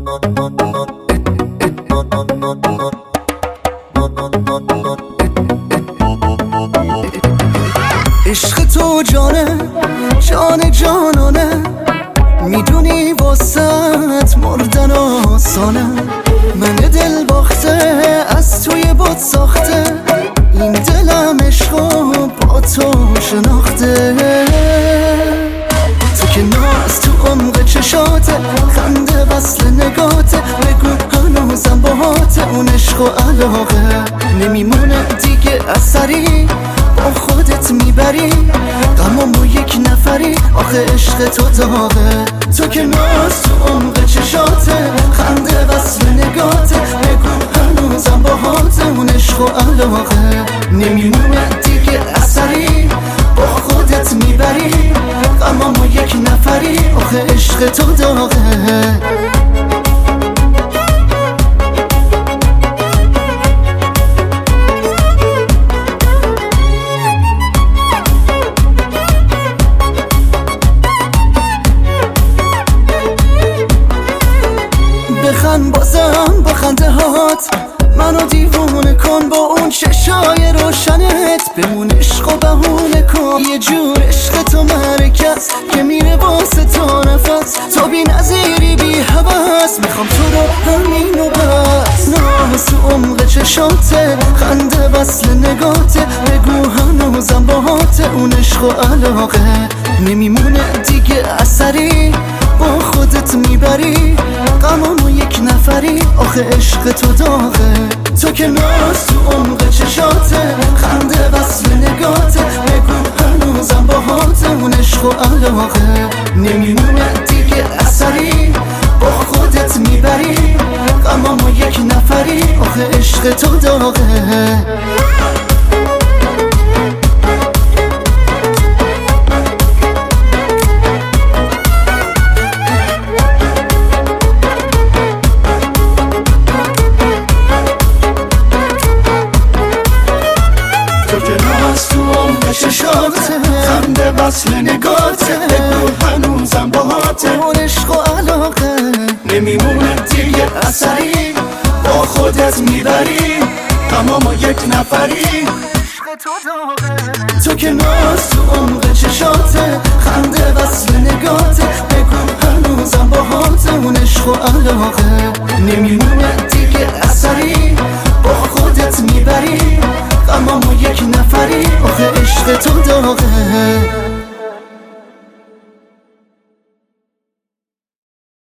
عشق تو جانه جان جانانه، میدونی واسط مردن آسانه. من دل باخته از توی باد ساخته، این دلم عشقو با تو شناخته. تو که ناز تو عمق چشاته، خنده وصل نگاته، بگو هنوزم باهاته اون عشق و علاقه. نمیمونه دیگه اثری با خودت میبری، غمامو یک نفری، آخه عشق تو داغه. تو که ناز تو عمق چشاته، خنده وصل نگاته، بگو هنوزم باهاته اون عشق و علاقه. نمیمونه دیگه اثری با خودت میبری، غمامو یک نفری، آخه عشق تو داغه. بخند بازم با خنده هات، منو دیوونه کن با اون چشای روشنت. بمون عشق و بهونه کن، یه جور عشق تو مرکز که میره واسه تا نفس. تو بی نظیری بی حوث، میخوام تو رو همین و بس. ناز تو عمق چشاته، خنده وصل نگاته، بگو هنوزم باهاته اون عشق و علاقه. نمیمونه دیگه اثری با خودت میبری، غمامو یک نفری، آخه عشق تو داغه. تو که ناز تو عمق چشاته، خنده وصل نگاته، بگو هنوزم باهاته اون عشق و علاقه. نمیمونه دیگه اثری با خودت میبری، غمامو یک نفری، آخه عشق تو داغه. چشاته، خنده وصل نگاته، بگو هنوزم باهاته اون عشق و علاقه. نمیمونه دیگه اثری با خودت میبری، غمامو یک نفری، تو که ناز تو عمق چشاته، خنده وصل نگاته، بگو هنوزم باهاته اون عشق و علاقه. نمیمونه